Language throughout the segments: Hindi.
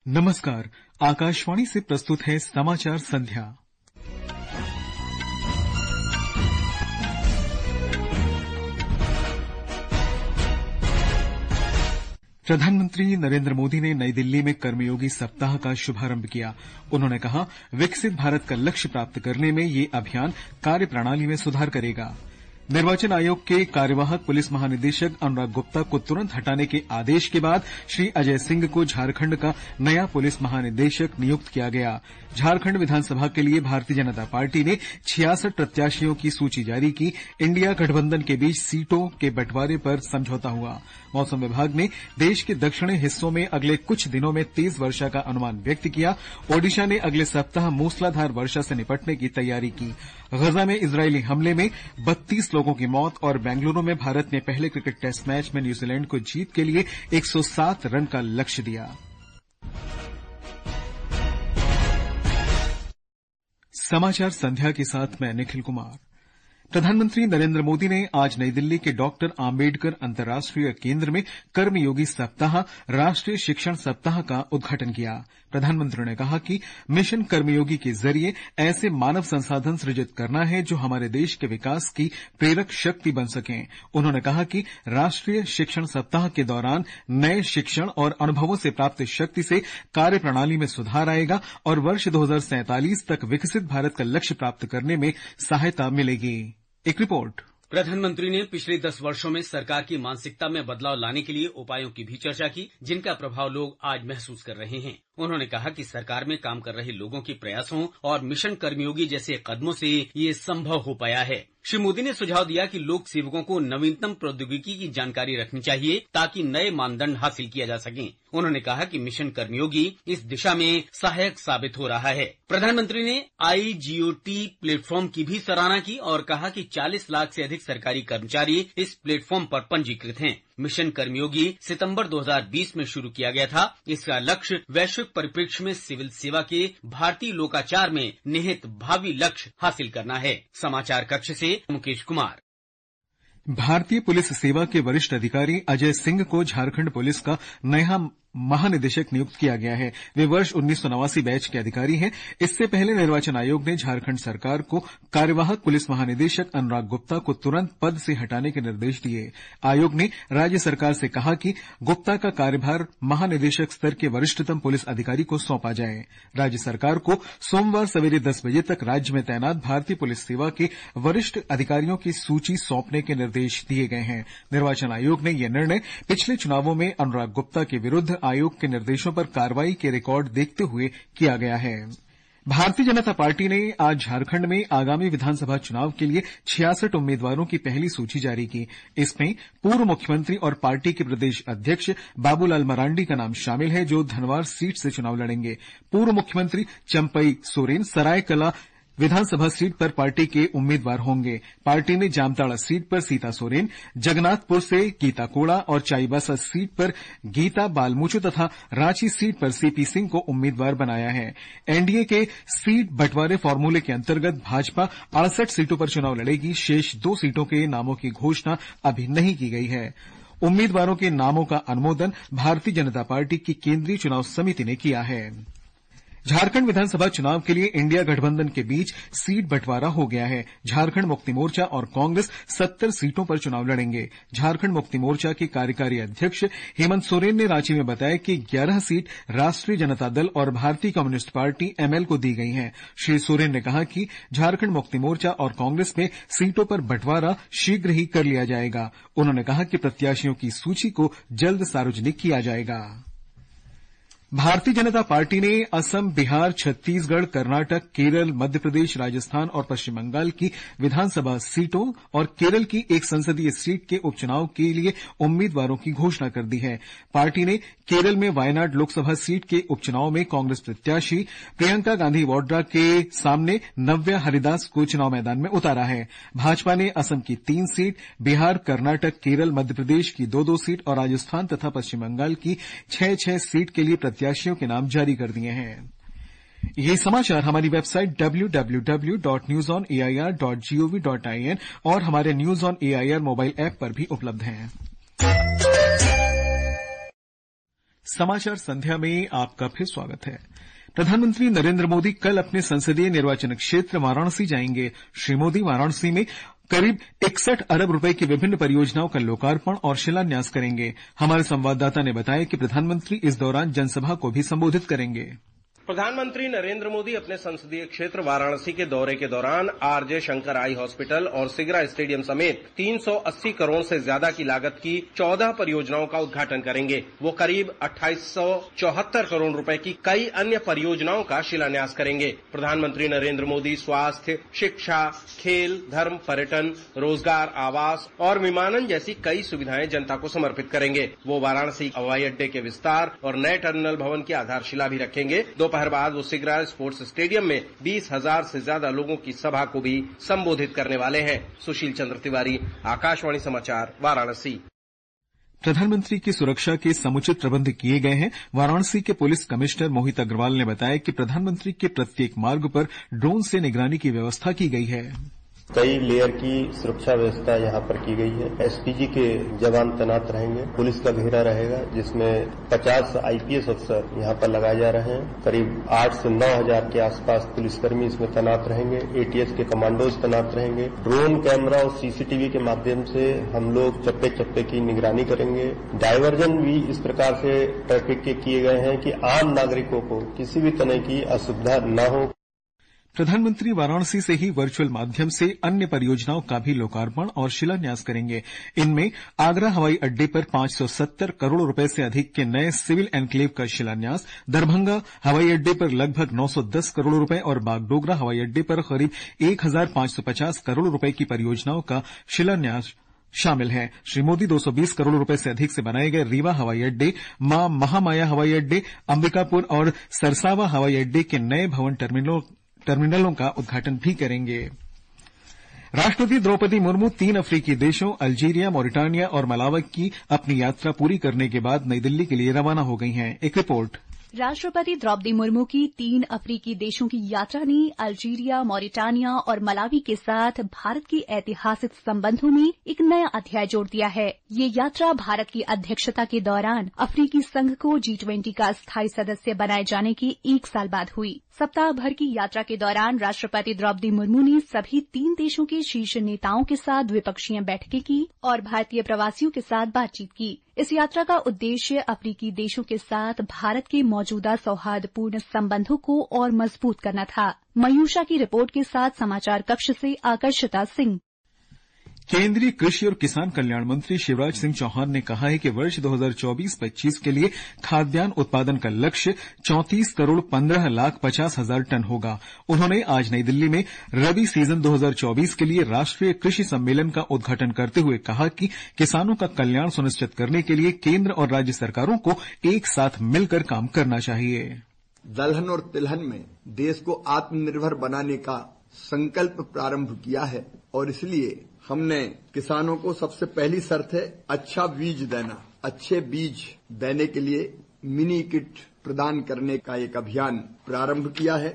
नमस्कार, आकाशवाणी से प्रस्तुत है समाचार संध्या। प्रधानमंत्री नरेंद्र मोदी ने नई दिल्ली में कर्मयोगी सप्ताह का शुभारंभ किया। उन्होंने कहा, विकसित भारत का लक्ष्य प्राप्त करने में ये अभियान कार्यप्रणाली में सुधार करेगा। निर्वाचन आयोग के कार्यवाहक पुलिस महानिदेशक अनुराग गुप्ता को तुरंत हटाने के आदेश के बाद श्री अजय सिंह को झारखंड का नया पुलिस महानिदेशक नियुक्त किया गया। झारखंड विधानसभा के लिए भारतीय जनता पार्टी ने 66 प्रत्याशियों की सूची जारी की। इंडिया गठबंधन के बीच सीटों के बंटवारे पर समझौता हुआ। मौसम विभाग ने देश के दक्षिणी हिस्सों में अगले कुछ दिनों में तेज वर्षा का अनुमान व्यक्त किया। ओडिशा ने अगले सप्ताह मूसलाधार वर्षा से निपटने की तैयारी की। गजा में इजरायली हमले में 32 लोगों की मौत और बेंगलुरु में भारत ने पहले क्रिकेट टेस्ट मैच में न्यूजीलैंड को जीत के लिए 107 रन का लक्ष्य दिया। समाचार संध्या के साथ मैं निखिल कुमार। प्रधानमंत्री नरेंद्र मोदी ने आज नई दिल्ली के डॉक्टर आम्बेडकर अंतर्राष्ट्रीय केंद्र में कर्मयोगी सप्ताह राष्ट्रीय शिक्षण सप्ताह का उद्घाटन किया। प्रधानमंत्री ने कहा कि मिशन कर्मयोगी के जरिए ऐसे मानव संसाधन सृजित करना है जो हमारे देश के विकास की प्रेरक शक्ति बन सकें। उन्होंने कहा कि राष्ट्रीय शिक्षण सप्ताह के दौरान नए शिक्षण और अनुभवों से प्राप्त शक्ति से कार्यप्रणाली में सुधार आएगा और वर्ष 2047 तक विकसित भारत का लक्ष्य प्राप्त करने में सहायता मिलेगी। एक रिपोर्ट। प्रधानमंत्री ने पिछले 10 वर्षों में सरकार की मानसिकता में बदलाव लाने के लिए उपायों की भी चर्चा की, जिनका प्रभाव लोग आज महसूस कर रहे हैं। उन्होंने कहा कि सरकार में काम कर रहे लोगों के प्रयासों और मिशन कर्मयोगी जैसे कदमों से ये संभव हो पाया है। श्री मोदी ने सुझाव दिया कि लोक सेवकों को नवीनतम प्रौद्योगिकी की जानकारी रखनी चाहिए ताकि नए मानदंड हासिल किया जा सकें। उन्होंने कहा कि मिशन कर्मयोगी इस दिशा में सहायक साबित हो रहा है। प्रधानमंत्री ने IGOT प्लेटफॉर्म की भी सराहना की और कहा कि 40 लाख से अधिक सरकारी कर्मचारी इस प्लेटफॉर्म पर पंजीकृत हैं। मिशन कर्मयोगी सितंबर 2020 में शुरू किया गया था। इसका लक्ष्य वैश्विक परिप्रेक्ष्य में सिविल सेवा के भारतीय लोकाचार में निहित भावी लक्ष्य हासिल करना है। समाचार कक्ष से मुकेश कुमार। भारतीय पुलिस सेवा के वरिष्ठ अधिकारी अजय सिंह को झारखंड पुलिस का नया महानिदेशक नियुक्त किया गया है। वे वर्ष 1989 बैच के अधिकारी हैं। इससे पहले निर्वाचन आयोग ने झारखंड सरकार को कार्यवाहक पुलिस महानिदेशक अनुराग गुप्ता को तुरंत पद से हटाने के निर्देश दिए। आयोग ने राज्य सरकार से कहा कि गुप्ता का कार्यभार महानिदेशक स्तर के वरिष्ठतम पुलिस अधिकारी को सौंपा जाए। राज्य सरकार को सोमवार सवेरे 10 बजे तक राज्य में तैनात भारतीय पुलिस सेवा के वरिष्ठ अधिकारियों की सूची सौंपने के निर्देश दिए गए हैं। निर्वाचन आयोग ने यह निर्णय पिछले चुनावों में अनुराग गुप्ता के विरुद्ध आयोग के निर्देशों पर कार्रवाई के रिकॉर्ड देखते हुए किया गया है। भारतीय जनता पार्टी ने आज झारखंड में आगामी विधानसभा चुनाव के लिए 66 उम्मीदवारों की पहली सूची जारी की। इसमें पूर्व मुख्यमंत्री और पार्टी के प्रदेश अध्यक्ष बाबूलाल मरांडी का नाम शामिल है, जो धनवार सीट से चुनाव लड़ेंगे। पूर्व मुख्यमंत्री चंपई सोरेन सरायकला विधानसभा सीट पर पार्टी के उम्मीदवार होंगे। पार्टी ने जामताड़ा सीट पर सीता सोरेन, जगन्नाथपुर से गीता कोड़ा और चाईबासा सीट पर गीता बालमुचु तथा रांची सीट पर सीपी सिंह को उम्मीदवार बनाया है। एनडीए के सीट बंटवारे फार्मूले के अंतर्गत भाजपा 68 सीटों पर चुनाव लड़ेगी। शेष 2 सीटों के नामों की घोषणा अभी नहीं की गई है। उम्मीदवारों के नामों का अनुमोदन भारतीय जनता पार्टी की केंद्रीय चुनाव समिति ने किया है। झारखंड विधानसभा चुनाव के लिए इंडिया गठबंधन के बीच सीट बंटवारा हो गया है। झारखंड मुक्ति मोर्चा और कांग्रेस 70 सीटों पर चुनाव लड़ेंगे। झारखंड मुक्ति मोर्चा के कार्यकारी अध्यक्ष हेमंत सोरेन ने रांची में बताया कि 11 सीट राष्ट्रीय जनता दल और भारतीय कम्युनिस्ट पार्टी ML को दी गई हैं। श्री सोरेन ने कहा कि झारखंड मुक्ति मोर्चा और कांग्रेस में सीटों पर बंटवारा शीघ्र ही कर लिया जाएगा। उन्होंने कहा कि प्रत्याशियों की सूची को जल्द सार्वजनिक किया जाएगा। भारतीय जनता पार्टी ने असम, बिहार, छत्तीसगढ़, कर्नाटक, केरल, मध्य प्रदेश, राजस्थान और पश्चिम बंगाल की विधानसभा सीटों और केरल की एक संसदीय सीट के उपचुनाव के लिए उम्मीदवारों की घोषणा कर दी है। पार्टी ने केरल में वायनाड लोकसभा सीट के उपचुनाव में कांग्रेस प्रत्याशी प्रियंका गांधी वाड्रा के सामने नव्या हरिदास को चुनाव मैदान में उतारा है। भाजपा ने असम की 3 सीट, बिहार, कर्नाटक, केरल, मध्य प्रदेश की 2-2 सीट और राजस्थान तथा पश्चिम बंगाल की 6-6 सीट के लिए प्रत्याशियों के नाम जारी कर दिए हैं। ये समाचार हमारी वेबसाइट www.newsonair.gov.in और हमारे news on AIR mobile app पर भी उपलब्ध हैं। समाचार संध्या में आपका फिर स्वागत है। प्रधानमंत्री नरेंद्र मोदी कल अपने संसदीय निर्वाचन क्षेत्र वाराणसी जाएंगे। श्री मोदी वाराणसी में करीब 61 अरब रुपए की विभिन्न परियोजनाओं का लोकार्पण और शिलान्यास करेंगे। हमारे संवाददाता ने बताया कि प्रधानमंत्री इस दौरान जनसभा को भी संबोधित करेंगे। प्रधानमंत्री नरेंद्र मोदी अपने संसदीय क्षेत्र वाराणसी के दौरे के दौरान आरजे शंकर आई हॉस्पिटल और सिगरा स्टेडियम समेत 380 करोड़ से ज्यादा की लागत की 14 परियोजनाओं का उद्घाटन करेंगे। वो करीब 2874 करोड़ रुपए की कई अन्य परियोजनाओं का शिलान्यास करेंगे। प्रधानमंत्री नरेंद्र मोदी स्वास्थ्य, शिक्षा, खेल, धर्म, पर्यटन, रोजगार, आवास और विमानन जैसी कई सुविधाएं जनता को समर्पित करेंगे। वो वाराणसी हवाई अड्डे के विस्तार और नए टर्मिनल भवन की आधारशिला भी रखेंगे। दोपहर बाद वो सिगरा स्पोर्ट्स स्टेडियम में 20,000 से ज्यादा लोगों की सभा को भी संबोधित करने वाले हैं। सुशील चंद्र तिवारी, आकाशवाणी समाचार, वाराणसी। प्रधानमंत्री की सुरक्षा के समुचित प्रबंध किए गए हैं। वाराणसी के पुलिस कमिश्नर मोहित अग्रवाल ने बताया कि प्रधानमंत्री के प्रत्येक मार्ग पर ड्रोन से निगरानी की व्यवस्था की गई है। कई लेयर की सुरक्षा व्यवस्था यहाँ पर की गई है। एसपीजी के जवान तैनात रहेंगे, पुलिस का घेरा रहेगा जिसमें 50 आईपीएस अफसर यहाँ पर लगाए जा रहे हैं। करीब 8 से 9 हजार के आसपास पुलिसकर्मी इसमें तैनात रहेंगे। एटीएस के कमांडोज तैनात रहेंगे। ड्रोन कैमरा और सीसीटीवी के माध्यम से हम लोग चप्पे चप्पे की निगरानी करेंगे। डायवर्जन भी इस प्रकार से ट्रैफिक के किए गए हैं कि आम नागरिकों को किसी भी तरह की असुविधा न हो। प्रधानमंत्री वाराणसी से ही वर्चुअल माध्यम से अन्य परियोजनाओं का भी लोकार्पण और शिलान्यास करेंगे। इनमें आगरा हवाई अड्डे पर 570 करोड़ रुपए से अधिक के नए सिविल एन्क्लेव का शिलान्यास, दरभंगा हवाई अड्डे पर लगभग 910 करोड़ रुपए और बागडोगरा हवाई अड्डे पर करीब 1550 करोड़ रुपए की परियोजनाओं का शिलान्यास शामिल है। श्री मोदी 220 करोड़ रुपए से अधिक से बनाए गए रीवा हवाई अड्डे, मां महामाया हवाई अड्डे, अंबिकापुर और सरसावा हवाई अड्डे के नए भवन टर्मिनलों का उद्घाटन भी करेंगे। राष्ट्रपति द्रौपदी मुर्मू 3 अफ्रीकी देशों अल्जीरिया, मॉरिटानिया और मलावी की अपनी यात्रा पूरी करने के बाद नई दिल्ली के लिए रवाना हो गई हैं। एक रिपोर्ट। राष्ट्रपति द्रौपदी मुर्मू की 3 अफ्रीकी देशों की यात्रा ने अल्जीरिया, मॉरिटानिया और मलावी के साथ भारत के ऐतिहासिक संबंधों में एक नया अध्याय जोड़ दिया है। ये यात्रा भारत की अध्यक्षता के दौरान अफ्रीकी संघ को G20 का स्थायी सदस्य बनाए जाने के 1 साल बाद हुई। सप्ताह भर की यात्रा के दौरान राष्ट्रपति द्रौपदी मुर्मू ने सभी 3 देशों के शीर्ष नेताओं के साथ द्विपक्षीय बैठकें की और भारतीय प्रवासियों के साथ बातचीत की। इस यात्रा का उद्देश्य अफ्रीकी देशों के साथ भारत के मौजूदा सौहार्दपूर्ण संबंधों को और मजबूत करना था। मयूषा की रिपोर्ट के साथ समाचार कक्ष से आकर्षिता सिंह। केंद्रीय कृषि और किसान कल्याण मंत्री शिवराज सिंह चौहान ने कहा है कि वर्ष 2024-25 के लिए खाद्यान्न उत्पादन का लक्ष्य 34 करोड़ 15 लाख 50 हजार टन होगा। उन्होंने आज नई दिल्ली में रबी सीजन 2024 के लिए राष्ट्रीय कृषि सम्मेलन का उद्घाटन करते हुए कहा कि किसानों का कल्याण सुनिश्चित करने के लिए केंद्र और राज्य सरकारों को एक साथ मिलकर काम करना चाहिए। दलहन और तिलहन में देश को आत्मनिर्भर बनाने का संकल्प प्रारंभ किया है और इसलिए हमने किसानों को सबसे पहली शर्त है अच्छा बीज देना। अच्छे बीज देने के लिए मिनी किट प्रदान करने का एक अभियान प्रारंभ किया है।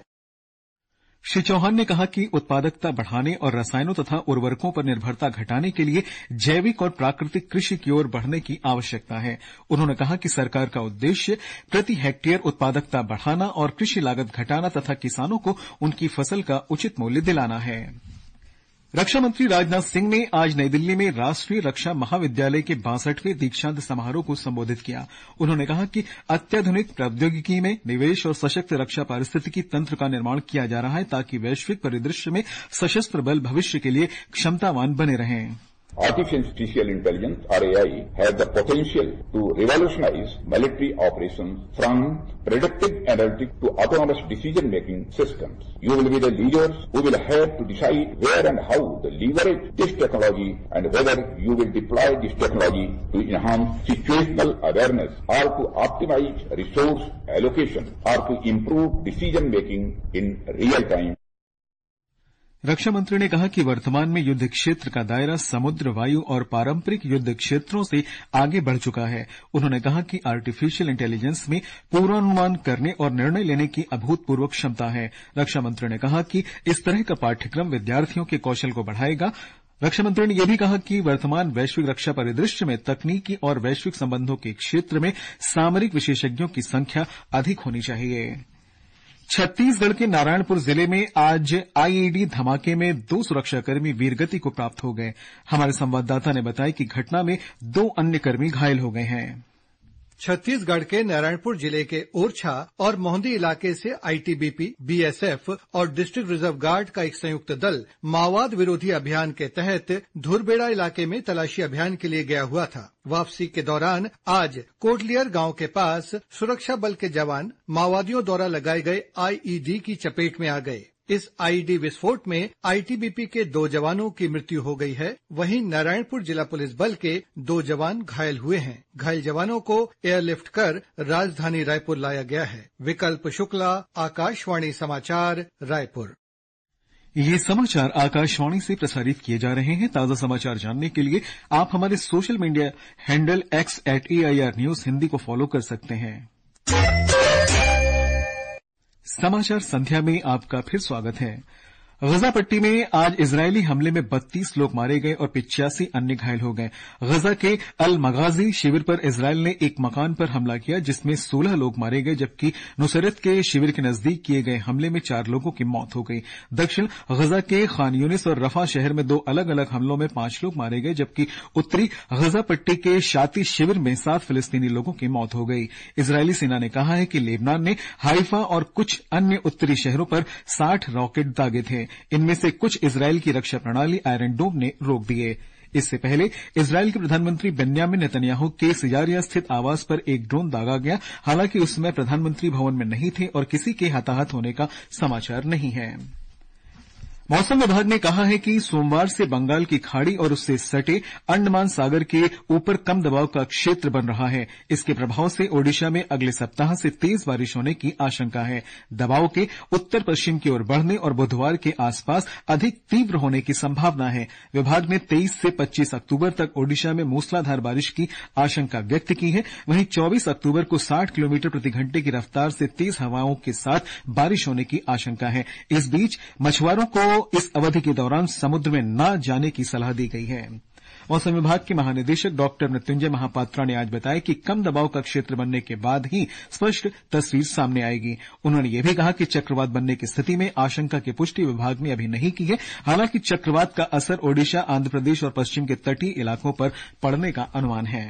श्री चौहान ने कहा कि उत्पादकता बढ़ाने और रसायनों तथा उर्वरकों पर निर्भरता घटाने के लिए जैविक और प्राकृतिक कृषि की ओर बढ़ने की आवश्यकता है। उन्होंने कहा कि सरकार का उद्देश्य प्रति हेक्टेयर उत्पादकता बढ़ाना और कृषि लागत घटाना तथा किसानों को उनकी फसल का उचित मूल्य दिलाना है। रक्षा मंत्री राजनाथ सिंह ने आज नई दिल्ली में राष्ट्रीय रक्षा महाविद्यालय के 62वें दीक्षांत समारोह को संबोधित किया। उन्होंने कहा कि अत्याधुनिक प्रौद्योगिकी में निवेश और सशक्त रक्षा पारिस्थितिकी तंत्र का निर्माण किया जा रहा है ताकि वैश्विक परिदृश्य में सशस्त्र बल भविष्य के लिए क्षमतावान बने रहें। Artificial intelligence or AI has the potential to revolutionize military operations from predictive analytics to autonomous decision-making systems. You will be the leaders who will have to decide where and how to leverage this technology and whether you will deploy this technology to enhance situational awareness or to optimize resource allocation or to improve decision-making in real time. रक्षा मंत्री ने कहा कि वर्तमान में युद्ध क्षेत्र का दायरा समुद्र, वायु और पारंपरिक युद्ध क्षेत्रों से आगे बढ़ चुका है। उन्होंने कहा कि आर्टिफिशियल इंटेलिजेंस में पूर्वानुमान करने और निर्णय लेने की अभूतपूर्व क्षमता है। रक्षा मंत्री ने कहा कि इस तरह का पाठ्यक्रम विद्यार्थियों के कौशल को बढ़ाएगा, रक्षा मंत्री ने यह भी कहा कि वर्तमान वैश्विक रक्षा परिदृश्य में तकनीकी और वैश्विक संबंधों के क्षेत्र में सामरिक विशेषज्ञों की संख्या अधिक होनी चाहिए। छत्तीसगढ़ के नारायणपुर जिले में आज आईईडी धमाके में 2 सुरक्षाकर्मी वीरगति को प्राप्त हो गए। हमारे संवाददाता ने बताया कि घटना में 2 अन्य कर्मी घायल हो गए हैं। छत्तीसगढ़ के नारायणपुर जिले के ओरछा और मोहंदी इलाके से आईटीबीपी, बीएसएफ और डिस्ट्रिक्ट रिजर्व गार्ड का एक संयुक्त दल माओवाद विरोधी अभियान के तहत धुरबेड़ा इलाके में तलाशी अभियान के लिए गया हुआ था। वापसी के दौरान आज कोटलियर गांव के पास सुरक्षा बल के जवान माओवादियों द्वारा लगाए गए आईईडी की चपेट में आ गए। इस आईईडी विस्फोट में आईटीबीपी के 2 जवानों की मृत्यु हो गई है। वहीं नारायणपुर जिला पुलिस बल के 2 जवान घायल हुए हैं। घायल जवानों को एयरलिफ्ट कर राजधानी रायपुर लाया गया है। विकल्प शुक्ला, आकाशवाणी समाचार, रायपुर। ये समाचार आकाशवाणी से प्रसारित किए जा रहे हैं। ताजा समाचार जानने के लिए आप हमारे social media handle x@AIR News Hindi को फॉलो कर सकते हैं। समाचार संध्या में आपका फिर स्वागत है। गजा पट्टी में आज इजरायली हमले में 32 लोग मारे गए और 85 अन्य घायल हो गए। गजा के अल मगाजी शिविर पर इजरायल ने एक मकान पर हमला किया जिसमें 16 लोग मारे गए, जबकि नुसरत के शिविर के नजदीक किए गए हमले में 4 लोगों की मौत हो गई। दक्षिण गजा के खान यूनिस और रफा शहर में 2 अलग अलग हमलों में 5 लोग मारे गए, जबकि उत्तरी गजा पट्टी के शाती शिविर में 7 फिलिस्तीनी लोगों की मौत हो गई। इजरायली सेना ने कहा है कि लेबनान ने हाइफा और कुछ अन्य उत्तरी शहरों पर 60 रॉकेट दागे थे। इनमें से कुछ इजरायल की रक्षा प्रणाली आयरन डोम ने रोक दिए। इससे पहले इजरायल के प्रधानमंत्री बेन्यामिन नेतन्याहू के सिजारिया स्थित आवास पर एक ड्रोन दागा गया। हालांकि उस समय प्रधानमंत्री भवन में नहीं थे और किसी के हताहत होने का समाचार नहीं है। मौसम विभाग ने कहा है कि सोमवार से बंगाल की खाड़ी और उससे सटे अंडमान सागर के ऊपर कम दबाव का क्षेत्र बन रहा है। इसके प्रभाव से ओडिशा में अगले सप्ताह से तेज बारिश होने की आशंका है। दबाव के उत्तर पश्चिम की ओर बढ़ने और बुधवार के आसपास अधिक तीव्र होने की संभावना है। विभाग ने 23 से 25 अक्टूबर तक ओडिशा में मूसलाधार बारिश की आशंका व्यक्त की है। वहीं 24 अक्टूबर को 60 किलोमीटर प्रति घंटे की रफ्तार से तेज हवाओं के साथ बारिश होने की आशंका है। इस बीच मछुआरों को इस अवधि के दौरान समुद्र में न जाने की सलाह दी गई है। मौसम विभाग के महानिदेशक डॉक्टर मृत्युंजय महापात्रा ने आज बताया कि कम दबाव का क्षेत्र बनने के बाद ही स्पष्ट तस्वीर सामने आएगी। उन्होंने यह भी कहा कि चक्रवात बनने की स्थिति में आशंका की पुष्टि विभाग ने अभी नहीं की है। हालांकि चक्रवात का असर ओडिशा, आंध्र प्रदेश और पश्चिम के तटीय इलाकों पर पड़ने का अनुमान है।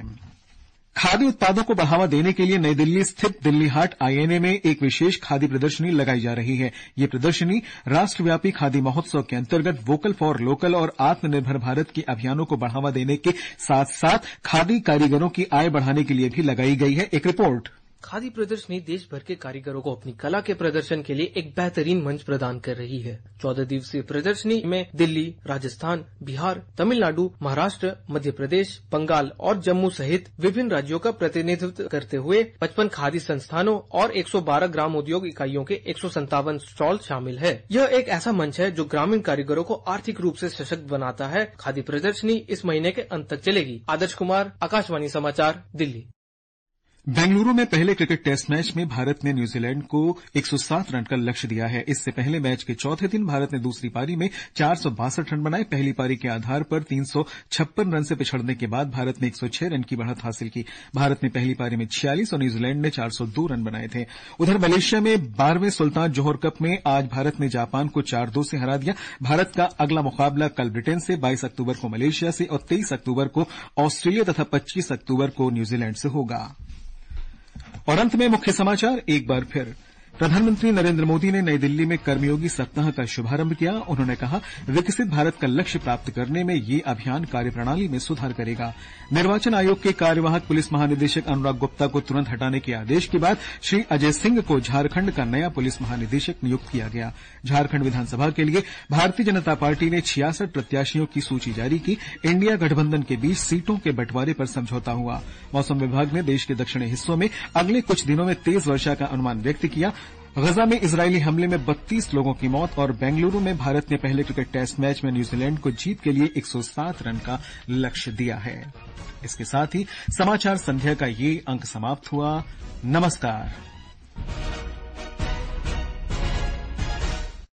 खादी उत्पादों को बढ़ावा देने के लिए नई दिल्ली स्थित दिल्ली हाट आईएनए में एक विशेष खादी प्रदर्शनी लगाई जा रही है। ये प्रदर्शनी राष्ट्रव्यापी खादी महोत्सव के अंतर्गत वोकल फॉर लोकल और आत्मनिर्भर भारत के अभियानों को बढ़ावा देने के साथ साथ खादी कारीगरों की आय बढ़ाने के लिए भी लगाई गई है। एक रिपोर्ट। खादी प्रदर्शनी देश भर के कारीगरों को अपनी कला के प्रदर्शन के लिए एक बेहतरीन मंच प्रदान कर रही है। 14 दिवसीय प्रदर्शनी में दिल्ली, राजस्थान, बिहार, तमिलनाडु, महाराष्ट्र, मध्य प्रदेश, बंगाल और जम्मू सहित विभिन्न राज्यों का प्रतिनिधित्व करते हुए 55 खादी संस्थानों और 112 ग्राम उद्योग इकाइयों के 157 स्टॉल शामिल है। यह एक ऐसा मंच है जो ग्रामीण कारीगरों को आर्थिक रूप से सशक्त बनाता है। खादी प्रदर्शनी इस महीने के अंत तक चलेगी। आदर्श कुमार, आकाशवाणी समाचार, दिल्ली। बेंगलुरु में पहले क्रिकेट टेस्ट मैच में भारत ने न्यूजीलैंड को 107 रन का लक्ष्य दिया है। इससे पहले मैच के चौथे दिन भारत ने दूसरी पारी में 462 रन बनाए। पहली पारी के आधार पर 356 रन से पिछड़ने के बाद भारत ने 106 रन की बढ़त हासिल की। भारत ने पहली पारी में 46 और न्यूजीलैंड ने 402 रन बनाए थे। उधर मलेशिया में 12वें सुल्तान जोहर कप में आज भारत ने जापान को 4-2 से हरा दिया। भारत का अगला मुकाबला कल ब्रिटेन से, 22 अक्टूबर को मलेशिया से और 23 अक्टूबर को ऑस्ट्रेलिया तथा 25 अक्टूबर को न्यूजीलैंड से होगा। और अंत में मुख्य समाचार एक बार फिर। प्रधानमंत्री नरेंद्र मोदी ने नई दिल्ली में कर्मयोगी सप्ताह का शुभारंभ किया। उन्होंने कहा, विकसित भारत का लक्ष्य प्राप्त करने में ये अभियान कार्यप्रणाली में सुधार करेगा। निर्वाचन आयोग के कार्यवाहक पुलिस महानिदेशक अनुराग गुप्ता को तुरंत हटाने के आदेश के बाद श्री अजय सिंह को झारखंड का नया पुलिस महानिदेशक नियुक्त किया गया। झारखंड विधानसभा के लिए भारतीय जनता पार्टी ने 66 प्रत्याशियों की सूची जारी की। इंडिया गठबंधन के बीच सीटों के बंटवारे पर समझौता हुआ। मौसम विभाग ने देश के दक्षिणी हिस्सों में अगले कुछ दिनों में तेज वर्षा का अनुमान व्यक्त किया। गजा में इजरायली हमले में 32 लोगों की मौत और बेंगलुरु में भारत ने पहले क्रिकेट टेस्ट मैच में न्यूजीलैंड को जीत के लिए 107 रन का लक्ष्य दिया है। इसके साथ ही समाचार संध्या का ये अंक समाप्त हुआ। नमस्कार।